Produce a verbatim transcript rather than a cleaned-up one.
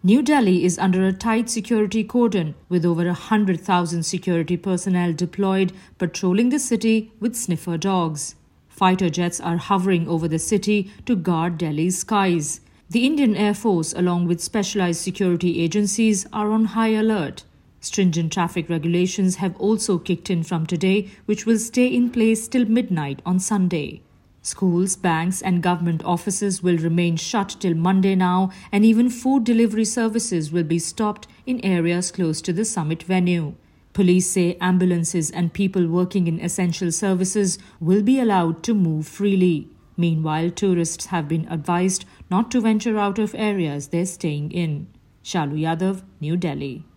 New Delhi is under a tight security cordon with over one hundred thousand security personnel deployed patrolling the city with sniffer dogs. Fighter jets are hovering over the city to guard Delhi's skies. The Indian Air Force, along with specialized security agencies, are on high alert. Stringent traffic regulations have also kicked in from today, which will stay in place till midnight on Sunday. Schools, banks and government offices will remain shut till Monday now, and even food delivery services will be stopped in areas close to the summit venue. Police say ambulances and people working in essential services will be allowed to move freely. Meanwhile, tourists have been advised not to venture out of areas they're staying in. Shalu Yadav, New Delhi.